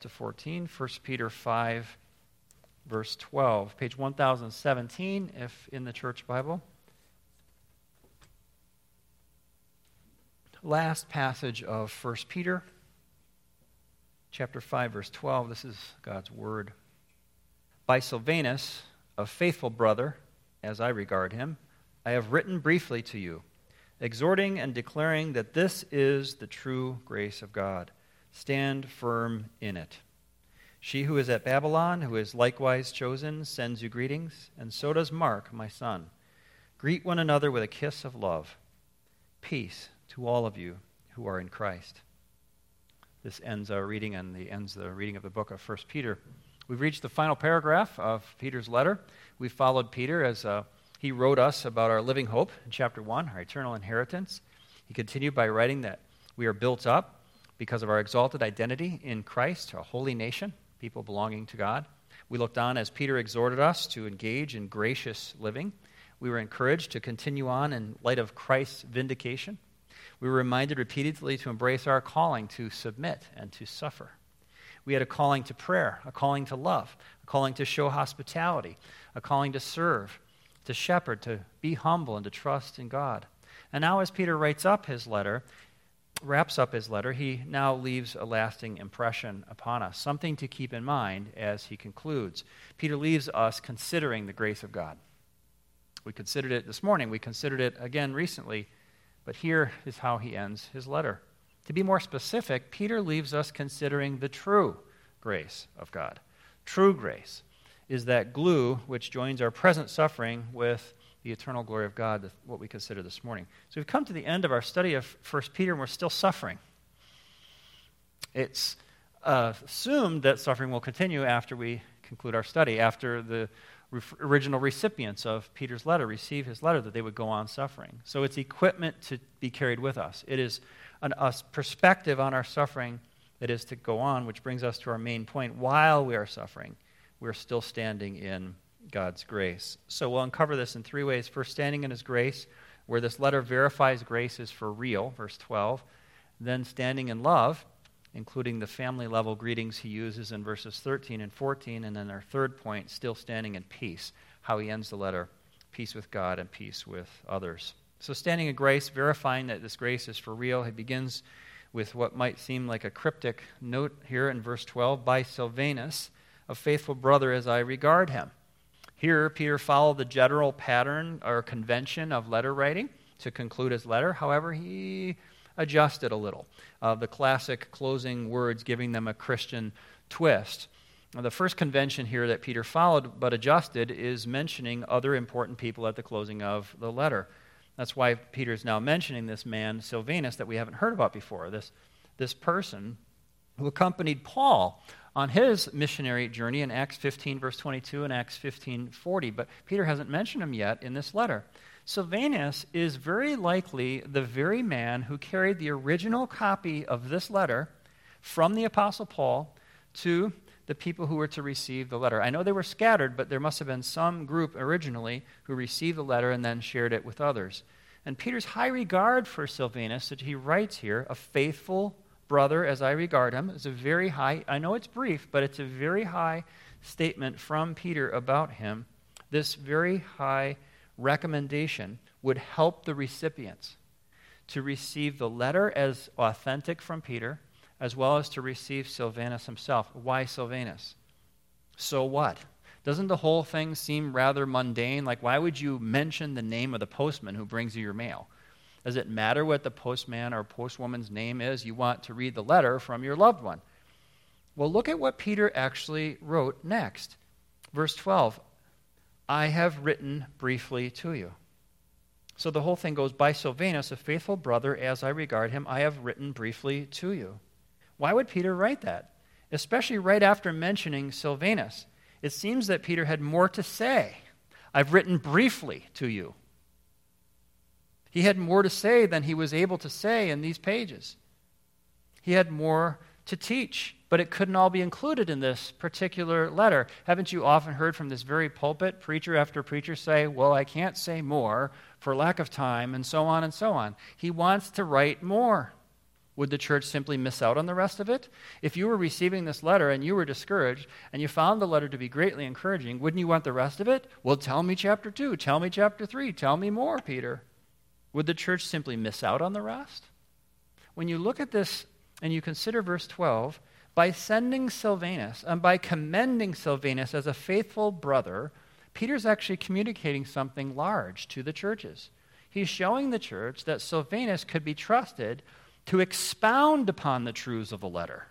to 14, 1 Peter 5, verse 12. Page 1017, if in the church Bible. Last passage of 1 Peter, chapter 5, verse 12. This is God's word. By Silvanus, a faithful brother, as I regard him, I have written briefly to you, exhorting and declaring that this is the true grace of God. Stand firm in it. She who is at Babylon, who is likewise chosen, sends you greetings, and so does Mark, my son. Greet one another with a kiss of love. Peace to all of you who are in Christ. This ends our reading and ends the reading of the book of 1 Peter. We've reached the final paragraph of Peter's letter. We followed Peter as he wrote us about our living hope in chapter 1, our eternal inheritance. He continued by writing that we are built up because of our exalted identity in Christ, a holy nation, people belonging to God. We looked on as Peter exhorted us to engage in gracious living. We were encouraged to continue on in light of Christ's vindication. We were reminded repeatedly to embrace our calling to submit and to suffer. We had a calling to prayer, a calling to love, a calling to show hospitality, a calling to serve, to shepherd, to be humble, and to trust in God. And now as Peter wraps up his letter, he now leaves a lasting impression upon us, something to keep in mind as he concludes. Peter leaves us considering the grace of God. We considered it this morning. We considered it again recently. But here is how he ends his letter. To be more specific, Peter leaves us considering the true grace of God. True grace is that glue which joins our present suffering with the eternal glory of God, what we consider this morning. So we've come to the end of our study of 1 Peter, and we're still suffering. It's assumed that suffering will continue after we conclude our study, after the original recipients of Peter's letter receive his letter, that they would go on suffering. So it's equipment to be carried with us. It is a perspective on our suffering that is to go on, which brings us to our main point. While we are suffering, we're still standing in God's grace. So we'll uncover this in three ways. First, standing in his grace, where this letter verifies grace is for real, verse 12. Then standing in love, including the family-level greetings he uses in verses 13 and 14. And then our third point, still standing in peace, how he ends the letter, peace with God and peace with others. So standing in grace, verifying that this grace is for real, he begins with what might seem like a cryptic note here in verse 12, by Silvanus, a faithful brother as I regard him. Here, Peter followed the general pattern or convention of letter writing to conclude his letter. However, he adjusted a little. The classic closing words, giving them a Christian twist. Now, the first convention here that Peter followed but adjusted is mentioning other important people at the closing of the letter. That's why Peter's now mentioning this man, Silvanus, that we haven't heard about before, this person who accompanied Paul on his missionary journey in Acts 15, verse 22, and Acts 15:40. But Peter hasn't mentioned him yet in this letter. Silvanus is very likely the very man who carried the original copy of this letter from the Apostle Paul to the people who were to receive the letter. I know they were scattered, but there must have been some group originally who received the letter and then shared it with others. And Peter's high regard for Silvanus, that he writes here, a faithful brother as I regard him, is a very high, I know it's brief, but it's a very high statement from Peter about him. This very high recommendation would help the recipients to receive the letter as authentic from Peter, as well as to receive Silvanus himself. Why Silvanus? So what? Doesn't the whole thing seem rather mundane? Like, why would you mention the name of the postman who brings you your mail? Does it matter what the postman or postwoman's name is? You want to read the letter from your loved one. Well, look at what Peter actually wrote next. Verse 12, I have written briefly to you. So the whole thing goes, by Silvanus, a faithful brother, as I regard him, I have written briefly to you. Why would Peter write that? Especially right after mentioning Silvanus. It seems that Peter had more to say. I've written briefly to you. He had more to say than he was able to say in these pages. He had more to teach, but it couldn't all be included in this particular letter. Haven't you often heard from this very pulpit, preacher after preacher say, well, I can't say more for lack of time, and so on and so on. He wants to write more, Would the church simply miss out on the rest of it? If you were receiving this letter and you were discouraged and you found the letter to be greatly encouraging, wouldn't you want the rest of it? Well, tell me chapter 2, tell me chapter 3, tell me more, Peter. Would the church simply miss out on the rest? When you look at this and you consider verse 12, by sending Silvanus and by commending Silvanus as a faithful brother, Peter's actually communicating something large to the churches. He's showing the church that Silvanus could be trusted to expound upon the truths of the letter.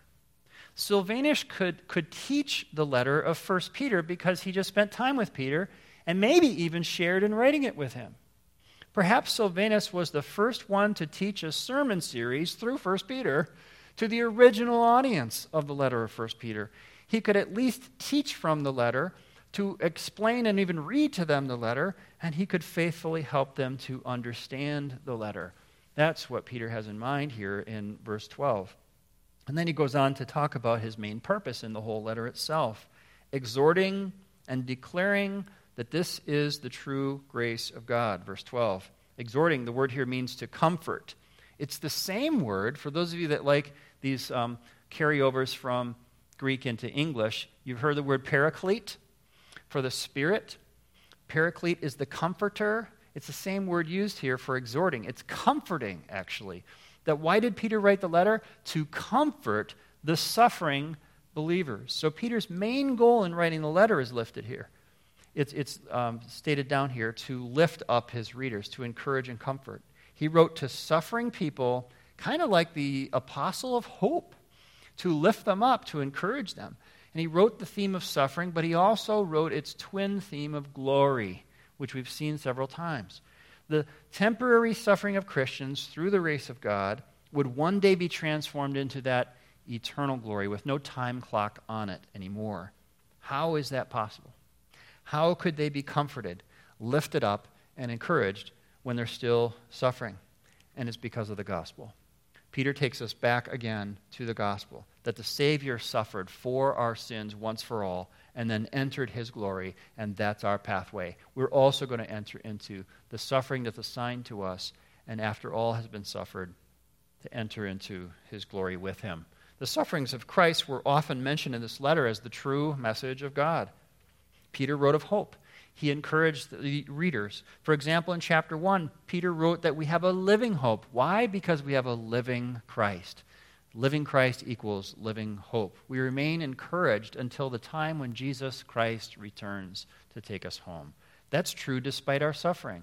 Silvanus could teach the letter of 1 Peter because he just spent time with Peter and maybe even shared in writing it with him. Perhaps Silvanus was the first one to teach a sermon series through 1 Peter to the original audience of the letter of 1 Peter. He could at least teach from the letter, to explain and even read to them the letter, and he could faithfully help them to understand the letter. That's what Peter has in mind here in verse 12. And then he goes on to talk about his main purpose in the whole letter itself, exhorting and declaring that this is the true grace of God. Verse 12. Exhorting, the word here means to comfort. It's the same word, for those of you that like these carryovers from Greek into English, you've heard the word paraclete for the Spirit. Paraclete is the comforter. It's the same word used here for exhorting. It's comforting, actually. That why did Peter write the letter? To comfort the suffering believers. So Peter's main goal in writing the letter is lifted here. It's stated down here to lift up his readers, to encourage and comfort. He wrote to suffering people, kind of like the apostle of hope, to lift them up, to encourage them. And he wrote the theme of suffering, but he also wrote its twin theme of glory, which we've seen several times. The temporary suffering of Christians through the grace of God would one day be transformed into that eternal glory with no time clock on it anymore. How is that possible? How could they be comforted, lifted up, and encouraged when they're still suffering? And it's because of the gospel. Peter takes us back again to the gospel, that the Savior suffered for our sins once for all and then entered his glory, and that's our pathway. We're also going to enter into the suffering that's assigned to us, and after all has been suffered, to enter into his glory with him. The sufferings of Christ were often mentioned in this letter as the true message of God. Peter wrote of hope. He encouraged the readers. For example, in chapter 1, Peter wrote that we have a living hope. Why? Because we have a living Christ. Living Christ equals living hope. We remain encouraged until the time when Jesus Christ returns to take us home. That's true despite our suffering.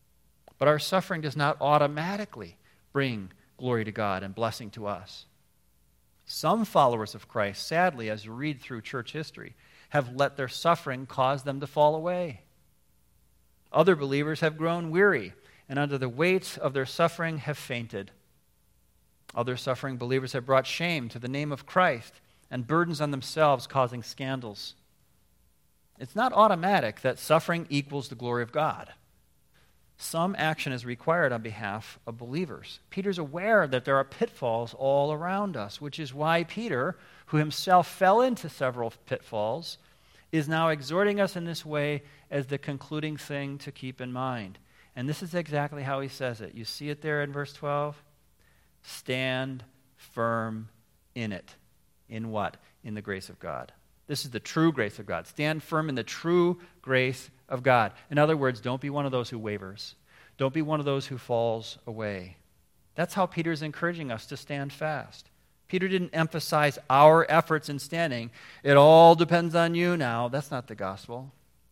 But our suffering does not automatically bring glory to God and blessing to us. Some followers of Christ, sadly, as you read through church history, have let their suffering cause them to fall away. Other believers have grown weary, and under the weight of their suffering have fainted. Other suffering believers have brought shame to the name of Christ and burdens on themselves, causing scandals. It's not automatic that suffering equals the glory of God. Some action is required on behalf of believers. Peter's aware that there are pitfalls all around us, which is why Peter, who himself fell into several pitfalls, is now exhorting us in this way as the concluding thing to keep in mind. And this is exactly how he says it. You see it there in verse 12? Stand firm in it. In what? In the grace of God. This is the true grace of God. Stand firm in the true grace of God. In other words, don't be one of those who wavers. Don't be one of those who falls away. That's how Peter's encouraging us to stand fast. Peter didn't emphasize our efforts in standing. It all depends on you now. That's not the gospel.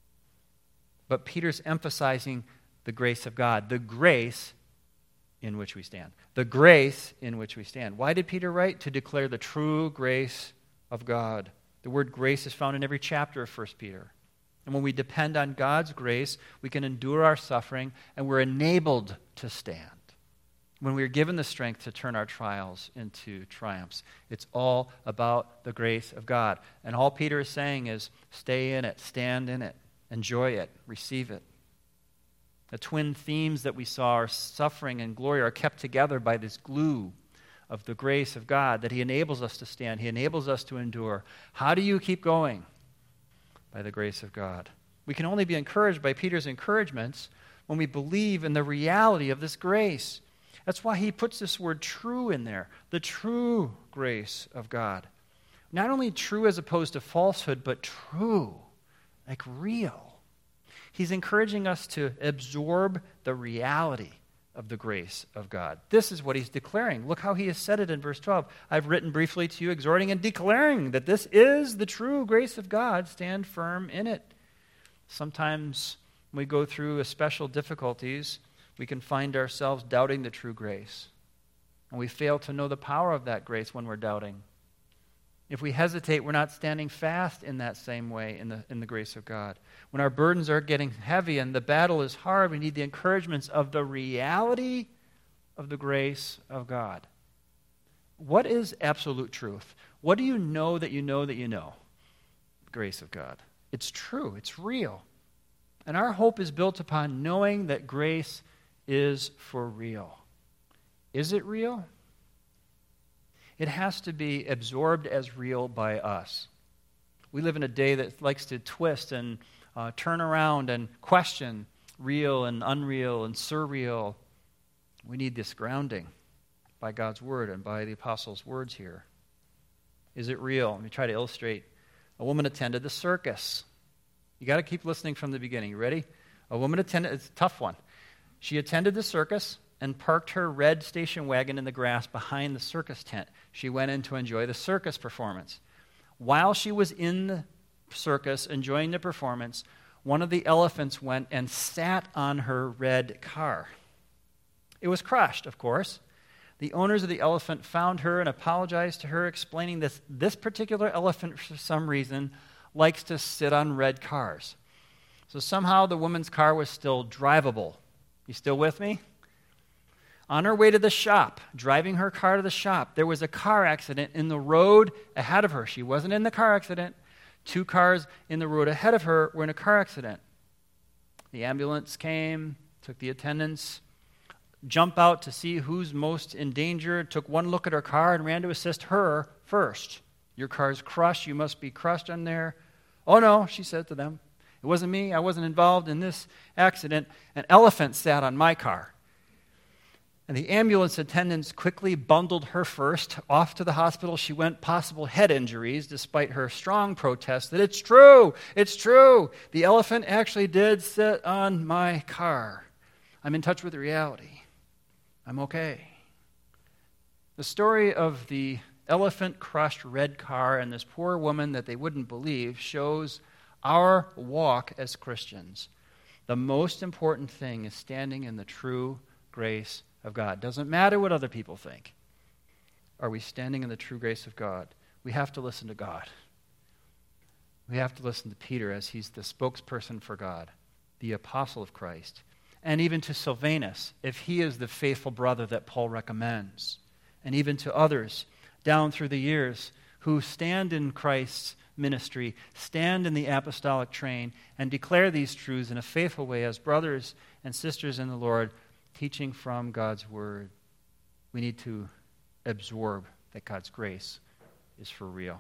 But Peter's emphasizing the grace of God, the grace in which we stand. The grace in which we stand. Why did Peter write? To declare the true grace of God. The word grace is found in every chapter of 1 Peter. And when we depend on God's grace, we can endure our suffering, and we're enabled to stand. When we are given the strength to turn our trials into triumphs. It's all about the grace of God. And all Peter is saying is, stay in it, stand in it, enjoy it, receive it. The twin themes that we saw, our suffering and glory, are kept together by this glue of the grace of God, that he enables us to stand, he enables us to endure. How do you keep going? By the grace of God. We can only be encouraged by Peter's encouragements when we believe in the reality of this grace. That's why he puts this word true in there, the true grace of God. Not only true as opposed to falsehood, but true, like real. He's encouraging us to absorb the reality of the grace of God. This is what he's declaring. Look how he has said it in verse 12. I've written briefly to you, exhorting and declaring that this is the true grace of God. Stand firm in it. Sometimes when we go through special difficulties, we can find ourselves doubting the true grace. And we fail to know the power of that grace when we're doubting. If we hesitate, we're not standing fast in that same way in the grace of God. When our burdens are getting heavy and the battle is hard, we need the encouragements of the reality of the grace of God. What is absolute truth? What do you know that you know that you know? The grace of God. It's true. It's real. And our hope is built upon knowing that grace is for real. Is it real? It has to be absorbed as real by us. We live in a day that likes to twist and turn around and question real and unreal and surreal. We need this grounding by God's word and by the apostles' words here. Is it real? Let me try to illustrate. A woman attended the circus. You got to keep listening from the beginning. You ready? A woman attended, it's a tough one. She attended the circus and parked her red station wagon in the grass behind the circus tent. She went in to enjoy the circus performance. While she was in the circus enjoying the performance, one of the elephants went and sat on her red car. It was crushed, of course. The owners of the elephant found her and apologized to her, explaining this particular elephant, for some reason, likes to sit on red cars. So somehow the woman's car was still drivable. You still with me? On her way to the shop, driving her car to the shop, there was a car accident in the road ahead of her. She wasn't in the car accident. 2 cars in the road ahead of her were in a car accident. The ambulance came, took the attendants, jumped out to see who's most in danger, took one look at her car and ran to assist her first. Your car's crushed. You must be crushed on there. Oh, no, she said to them. It wasn't me. I wasn't involved in this accident. An elephant sat on my car. And the ambulance attendants quickly bundled her first off to the hospital. She went possible head injuries despite her strong protest that it's true. The elephant actually did sit on my car. I'm in touch with reality. I'm okay. The story of the elephant-crushed red car and this poor woman that they wouldn't believe shows our walk as Christians. The most important thing is standing in the true grace of God. Doesn't matter what other people think. Are we standing in the true grace of God? We have to listen to God. We have to listen to Peter as he's the spokesperson for God, the apostle of Christ, and even to Silvanus, if he is the faithful brother that Paul recommends, and even to others down through the years who stand in Christ's ministry, stand in the apostolic train, and declare these truths in a faithful way as brothers and sisters in the Lord, teaching from God's word. We need to absorb that God's grace is for real.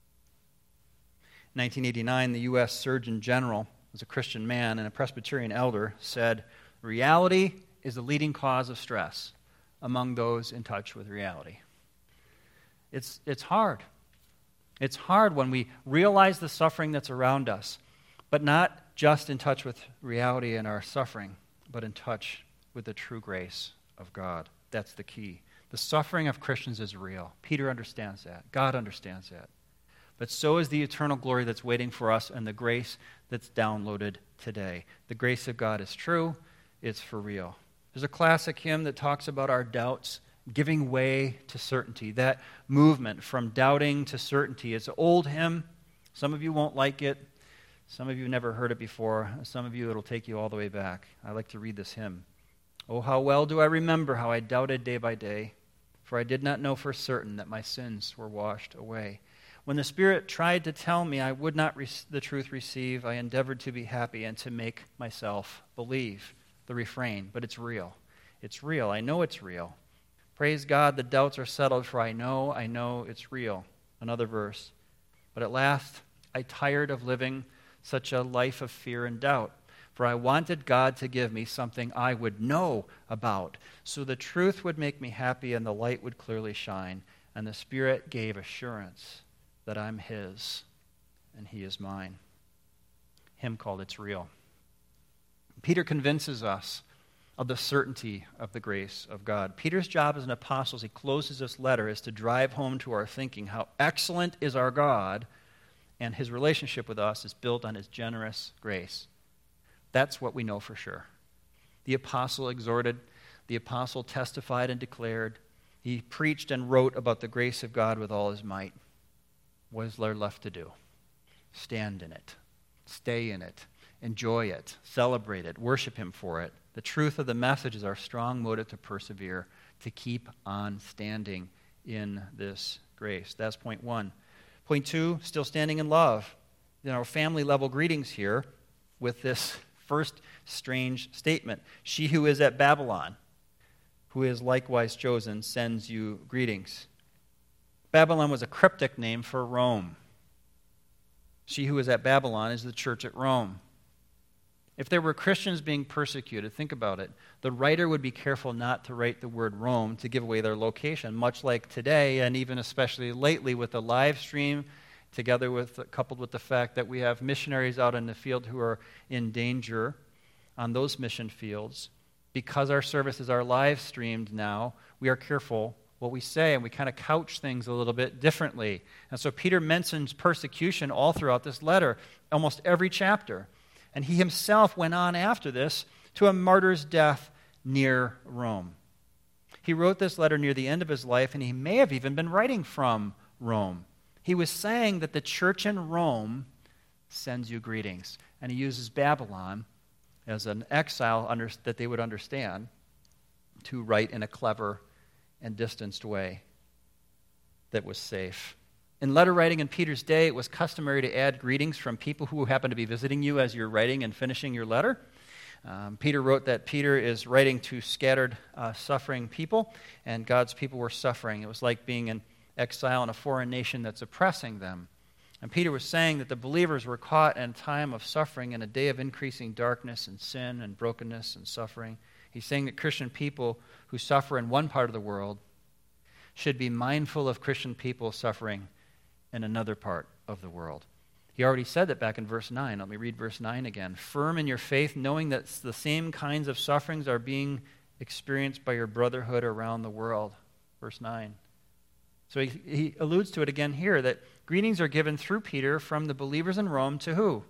In 1989, the U.S. Surgeon General was a Christian man and a Presbyterian elder, said, reality is the leading cause of stress among those in touch with reality. It's hard. It's hard when we realize the suffering that's around us, but not just in touch with reality and our suffering, but in touch with the true grace of God. That's the key. The suffering of Christians is real. Peter understands that. God understands that. But so is the eternal glory that's waiting for us and the grace that's downloaded today. The grace of God is true. It's for real. There's a classic hymn that talks about our doubts giving way to certainty. That movement from doubting to certainty. It's an old hymn. Some of you won't like it. Some of you never heard it before. Some of you, it'll take you all the way back. I like to read this hymn. Oh, how well do I remember how I doubted day by day, for I did not know for certain that my sins were washed away. When the Spirit tried to tell me I would not the truth receive, I endeavored to be happy and to make myself believe. The refrain, but it's real. It's real. I know it's real. Praise God, the doubts are settled, for I know it's real. Another verse. But at last, I tired of living such a life of fear and doubt. For I wanted God to give me something I would know about, so the truth would make me happy and the light would clearly shine. And the Spirit gave assurance that I'm His and He is mine. Hymn called It's Real. Peter convinces us of the certainty of the grace of God. Peter's job as an apostle, as he closes this letter, is to drive home to our thinking how excellent is our God, and His relationship with us is built on His generous grace. That's what we know for sure. The apostle exhorted, the apostle testified and declared, he preached and wrote about the grace of God with all his might. What is there left to do? Stand in it, stay in it, enjoy it, celebrate it, worship Him for it. The truth of the message is our strong motive to persevere, to keep on standing in this grace. That's point one. Point two, still standing in love. Family level greetings here with this first strange statement. She who is at Babylon, who is likewise chosen, sends you greetings. Babylon was a cryptic name for Rome. She who is at Babylon is the church at Rome. If there were Christians being persecuted, think about it. The writer would be careful not to write the word Rome to give away their location, much like today, and even especially lately with the live stream, coupled with the fact that we have missionaries out in the field who are in danger on those mission fields. Because our services are live streamed now, we are careful what we say, and we kind of couch things a little bit differently. And so Peter mentions persecution all throughout this letter, almost every chapter. And he himself went on after this to a martyr's death near Rome. He wrote this letter near the end of his life, and he may have even been writing from Rome. He was saying that the church in Rome sends you greetings. And he uses Babylon as an exile that they would understand to write in a clever and distanced way that was safe. In letter writing in Peter's day, it was customary to add greetings from people who happen to be visiting you as you're writing and finishing your letter. Peter wrote that Peter is writing to scattered, suffering people, and God's people were suffering. It was like being in exile in a foreign nation that's oppressing them. And Peter was saying that the believers were caught in a time of suffering, in a day of increasing darkness and sin and brokenness and suffering. He's saying that Christian people who suffer in one part of the world should be mindful of Christian people suffering in another part of the world. He already said that back in verse 9. Let me read verse 9 again. Firm in your faith, knowing that the same kinds of sufferings are being experienced by your brotherhood around the world. Verse 9. So he alludes to it again here, that greetings are given through Peter from the believers in Rome to who?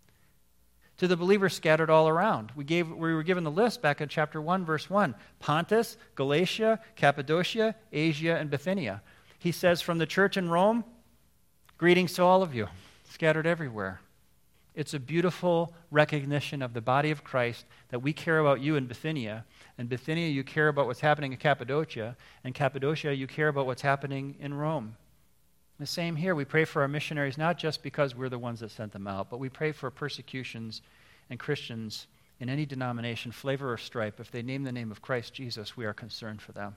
To the believers scattered all around. We were given the list back in chapter 1, verse 1. Pontus, Galatia, Cappadocia, Asia, and Bithynia. He says from the church in Rome, greetings to all of you, scattered everywhere. It's a beautiful recognition of the body of Christ that we care about you in Bithynia. In Bithynia, you care about what's happening in Cappadocia. In Cappadocia, you care about what's happening in Rome. The same here. We pray for our missionaries not just because we're the ones that sent them out, but we pray for persecutions and Christians in any denomination, flavor or stripe. If they name the name of Christ Jesus, we are concerned for them.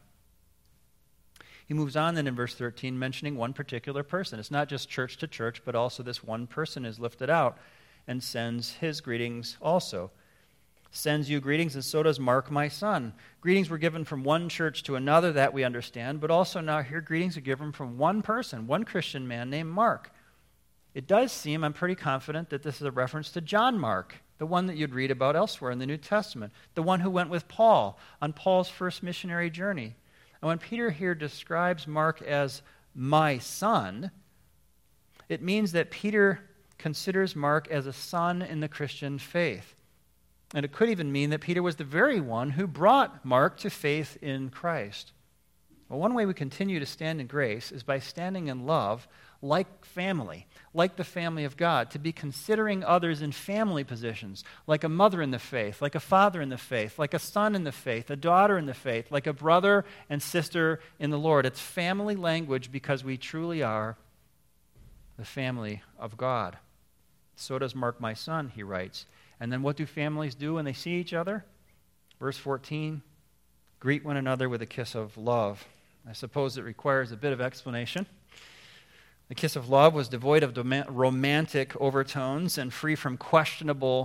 He moves on then in verse 13, mentioning one particular person. It's not just church to church, but also this one person is lifted out and sends his greetings also. Sends you greetings, and so does Mark, my son. Greetings were given from one church to another, that we understand, but also now here greetings are given from one person, one Christian man named Mark. It does seem, I'm pretty confident, that this is a reference to John Mark, the one that you'd read about elsewhere in the New Testament, the one who went with Paul on Paul's first missionary journey. And when Peter here describes Mark as my son, it means that Peter considers Mark as a son in the Christian faith. And it could even mean that Peter was the very one who brought Mark to faith in Christ. Well, one way we continue to stand in grace is by standing in love like family, like the family of God, to be considering others in family positions, like a mother in the faith, like a father in the faith, like a son in the faith, a daughter in the faith, like a brother and sister in the Lord. It's family language because we truly are the family of God. So does Mark, my son, he writes. And then what do families do when they see each other? Verse 14, greet one another with a kiss of love. I suppose it requires a bit of explanation. The kiss of love was devoid of romantic overtones and free from questionable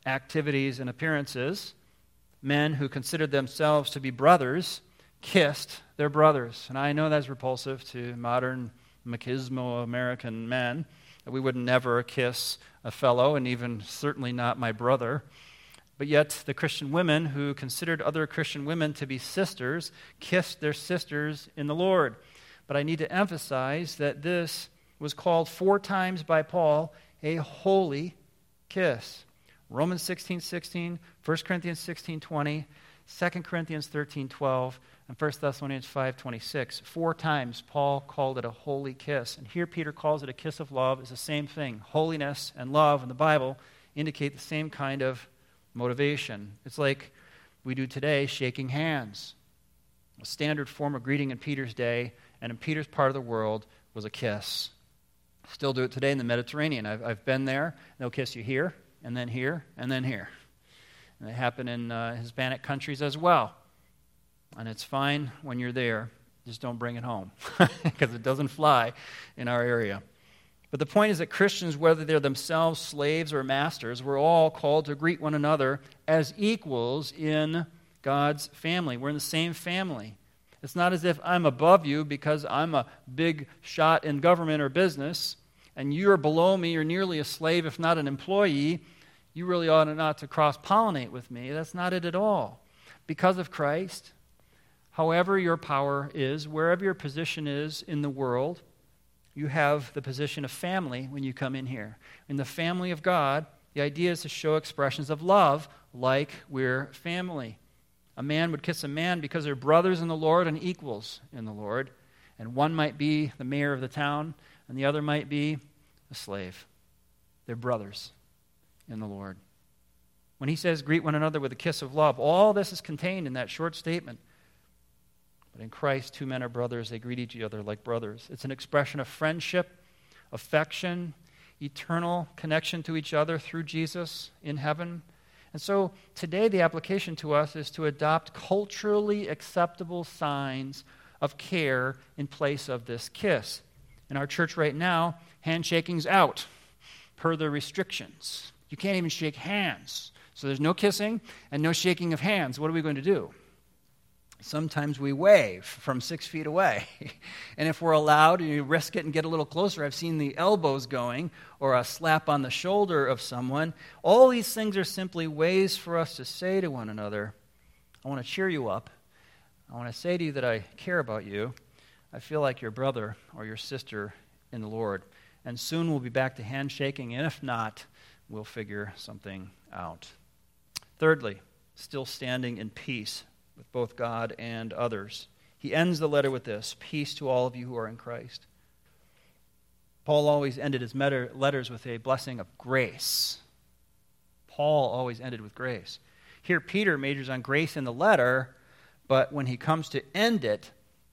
activities and appearances, men who considered themselves to be brothers kissed their brothers. And I know that's repulsive to modern machismo American men. We would never kiss a fellow, and even certainly not my brother. But yet the Christian women who considered other Christian women to be sisters kissed their sisters in the Lord. But I need to emphasize that this was called 4 times by Paul a holy kiss. Romans 16:16, 1 Corinthians 16:20, 2 Corinthians 13:12, and 1 Thessalonians 5:26. 4 times Paul called it a holy kiss. And here Peter calls it a kiss of love. It's the same thing. Holiness and love in the Bible indicate the same kind of motivation. It's like we do today, shaking hands. A standard form of greeting in Peter's day and in Peter's part of the world was a kiss. Still do it today in the Mediterranean. I've been there. They'll kiss you here, and then here, and then here. And they happen in Hispanic countries as well. And it's fine when you're there. Just don't bring it home because it doesn't fly in our area. But the point is that Christians, whether they're themselves slaves or masters, we're all called to greet one another as equals in God's family. We're in the same family. It's not as if I'm above you because I'm a big shot in government or business, and you're below me, you're nearly a slave, if not an employee. You really ought not to cross-pollinate with me. That's not it at all. Because of Christ, however your power is, wherever your position is in the world, you have the position of family when you come in here. In the family of God, the idea is to show expressions of love like we're family. A man would kiss a man because they're brothers in the Lord and equals in the Lord. And one might be the mayor of the town, and the other might be a slave. They're brothers in the Lord. When he says, greet one another with a kiss of love, all this is contained in that short statement. But in Christ, 2 men are brothers. They greet each other like brothers. It's an expression of friendship, affection, eternal connection to each other through Jesus in heaven. And so today the application to us is to adopt culturally acceptable signs of care in place of this kiss. In our church right now, handshaking's out per the restrictions. You can't even shake hands. So there's no kissing and no shaking of hands. What are we going to do? Sometimes we wave from 6 feet away. And if we're allowed, and you risk it and get a little closer, I've seen the elbows going or a slap on the shoulder of someone. All these things are simply ways for us to say to one another, I want to cheer you up. I want to say to you that I care about you. I feel like your brother or your sister in the Lord. And soon we'll be back to handshaking, and if not, we'll figure something out. Thirdly, still standing in peace with both God and others. He ends the letter with this, peace to all of you who are in Christ. Paul always ended his letters with a blessing of grace. Paul always ended with grace. Here Peter majors on grace in the letter, but when he comes to end it,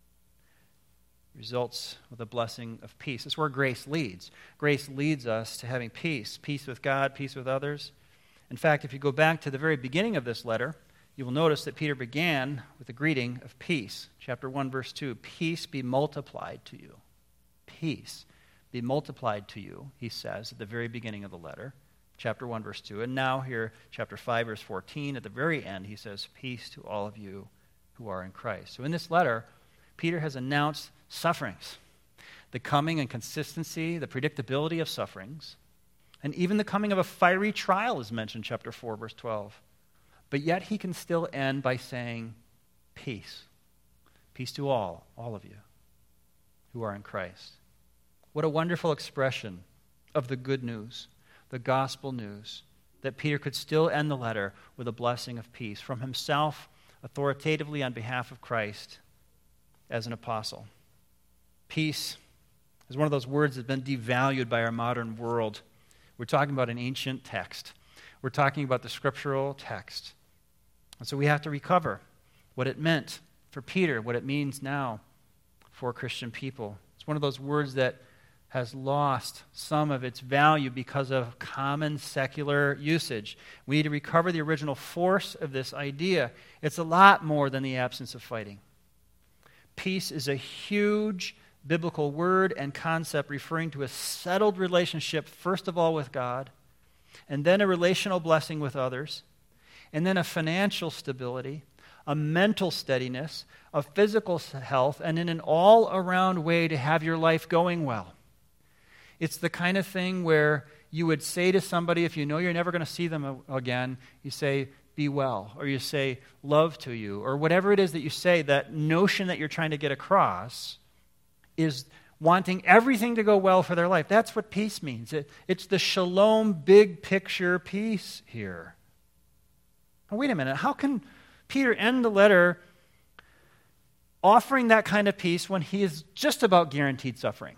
results with a blessing of peace. That's where grace leads. Grace leads us to having peace. Peace with God, peace with others. In fact, if you go back to the very beginning of this letter, you will notice that Peter began with a greeting of peace. Chapter 1, verse 2, peace be multiplied to you. Peace be multiplied to you, he says at the very beginning of the letter. Chapter 1, verse 2. And now here, chapter 5, verse 14, at the very end, he says, peace to all of you who are in Christ. So in this letter, Peter has announced sufferings, the coming and consistency, the predictability of sufferings, and even the coming of a fiery trial is mentioned, chapter 4, verse 12. But yet he can still end by saying, peace. Peace to all of you who are in Christ. What a wonderful expression of the good news, the gospel news, that Peter could still end the letter with a blessing of peace from himself, authoritatively on behalf of Christ, as an apostle. Peace is one of those words that's been devalued by our modern world. We're talking about an ancient text. We're talking about the scriptural text. And so we have to recover what it meant for Peter, what it means now for Christian people. It's one of those words that has lost some of its value because of common secular usage. We need to recover the original force of this idea. It's a lot more than the absence of fighting. Peace is a huge biblical word and concept referring to a settled relationship, first of all with God, and then a relational blessing with others, and then a financial stability, a mental steadiness, a physical health, and in an all-around way to have your life going well. It's the kind of thing where you would say to somebody, if you know you're never going to see them again, you say, be well, or you say, love to you, or whatever it is that you say. That notion that you're trying to get across is wanting everything to go well for their life. That's what peace means. It's the shalom, big picture peace here. Now, wait a minute. How can Peter end the letter offering that kind of peace when he is just about guaranteed suffering?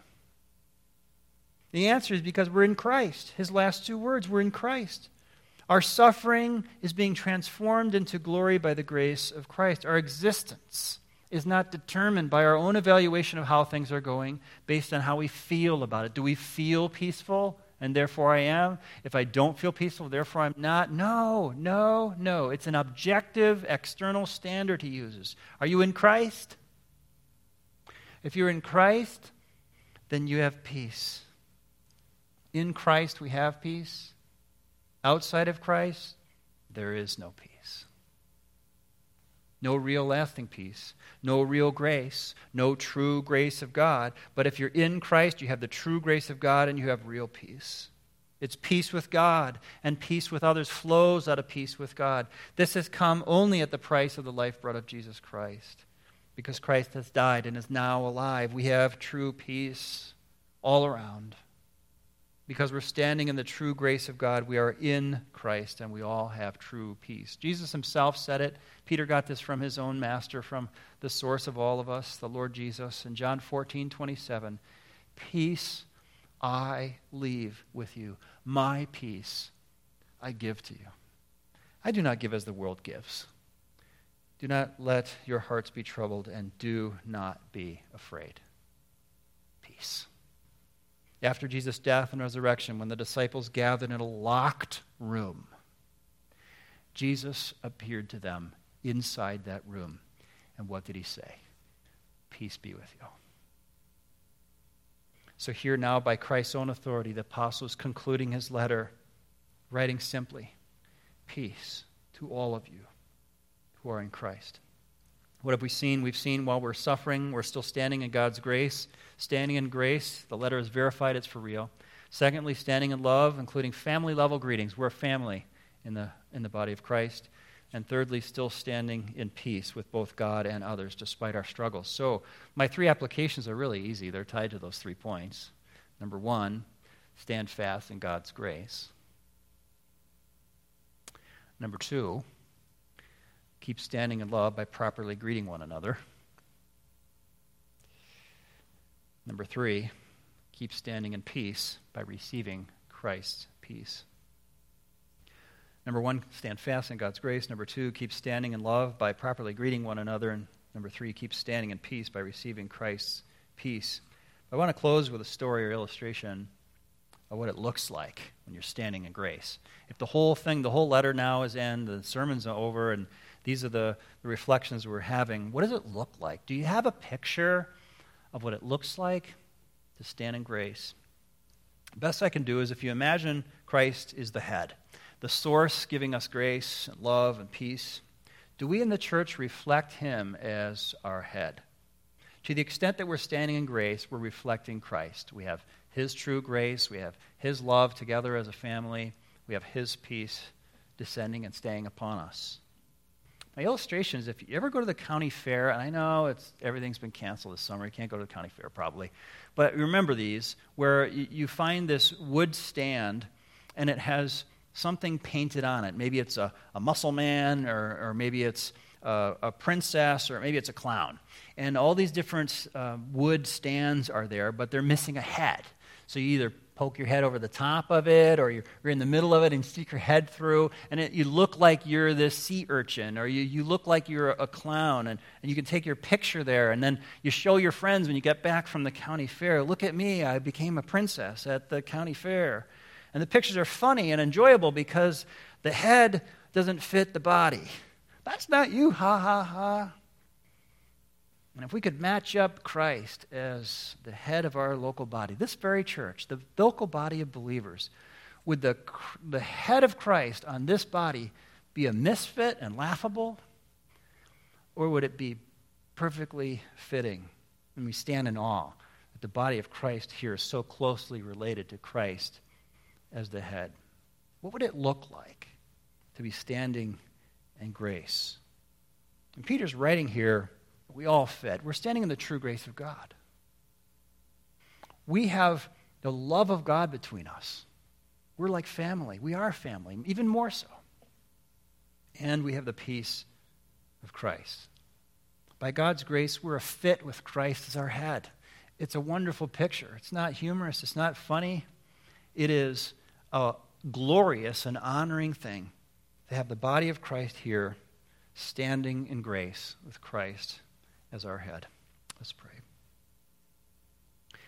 The answer is because we're in Christ. His last two words, we're in Christ. Our suffering is being transformed into glory by the grace of Christ. Our existence is not determined by our own evaluation of how things are going based on how we feel about it. Do we feel peaceful and therefore I am? If I don't feel peaceful, therefore I'm not? No. It's an objective external standard he uses. Are you in Christ? If you're in Christ, then you have peace. In Christ we have peace. Outside of Christ, there is no peace. No real lasting peace. No real grace. No true grace of God. But if you're in Christ, you have the true grace of God and you have real peace. It's peace with God, and peace with others flows out of peace with God. This has come only at the price of the life-blood of Jesus Christ. Because Christ has died and is now alive, we have true peace all around. Because we're standing in the true grace of God, we are in Christ, and we all have true peace. Jesus himself said it. Peter got this from his own master, from the source of all of us, the Lord Jesus. In John 14:27, peace I leave with you. My peace I give to you. I do not give as the world gives. Do not let your hearts be troubled, and do not be afraid. Peace. After Jesus' death and resurrection, when the disciples gathered in a locked room, Jesus appeared to them inside that room. And what did he say? Peace be with you. So here now, by Christ's own authority, the apostle is concluding his letter, writing simply, peace to all of you who are in Christ. What have we seen? We've seen while we're suffering, we're still standing in God's grace. Standing in grace, the letter is verified, it's for real. Secondly, standing in love, including family-level greetings. We're a family in the body of Christ. And thirdly, still standing in peace with both God and others despite our struggles. So my three applications are really easy. They're tied to those 3 points. Number one, stand fast in God's grace. Number two, keep standing in love by properly greeting one another. Number three, keep standing in peace by receiving Christ's peace. Number one, stand fast in God's grace. Number two, keep standing in love by properly greeting one another. And number three, keep standing in peace by receiving Christ's peace. I want to close with a story or illustration of what it looks like when you're standing in grace. If the whole letter now is in, the sermon's over, and these are the reflections we're having, what does it look like? Do you have a picture of what it looks like to stand in grace? The best I can do is if you imagine Christ is the head, the source giving us grace and love and peace, do we in the church reflect him as our head? To the extent that we're standing in grace, we're reflecting Christ. We have his true grace, we have his love together as a family, we have his peace descending and staying upon us. My illustration is if you ever go to the county fair, and I know everything's been canceled this summer, you can't go to the county fair probably, but remember these, where you find this wood stand, and it has something painted on it. Maybe it's a muscle man, or maybe it's a princess, or maybe it's a clown. And all these different wood stands are there, but they're missing a head. So you either poke your head over the top of it, or you're in the middle of it and stick your head through, and you look like you're this sea urchin, or you look like you're a clown, and you can take your picture there, and then you show your friends when you get back from the county fair, look at me, I became a princess at the county fair. And the pictures are funny and enjoyable because the head doesn't fit the body. That's not you, ha, ha, ha. And if we could match up Christ as the head of our local body, this very church, the local body of believers, Would the head of Christ on this body be a misfit and laughable? Or would it be perfectly fitting? And we stand in awe that the body of Christ here is so closely related to Christ as the head. What would it look like to be standing in grace? And Peter's writing here, we all fit. We're standing in the true grace of God. We have the love of God between us. We're like family. We are family, even more so. And we have the peace of Christ. By God's grace, we're a fit with Christ as our head. It's a wonderful picture. It's not humorous. It's not funny. It is a glorious and honoring thing to have the body of Christ here standing in grace with Christ as our head. Let's pray.